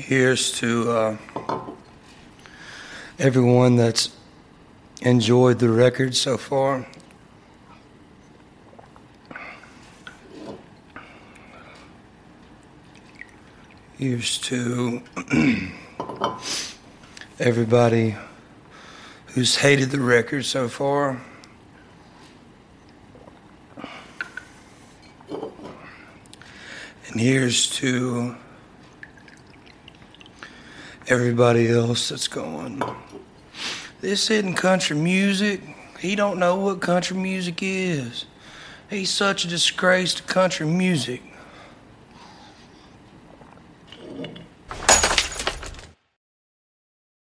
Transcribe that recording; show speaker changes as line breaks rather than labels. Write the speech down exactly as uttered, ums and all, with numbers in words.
Here's to uh, everyone that's enjoyed the record so far. Here's to everybody who's hated the record so far. And here's to everybody else that's going, this isn't country music. He don't know what country music is. He's such a disgrace to country music.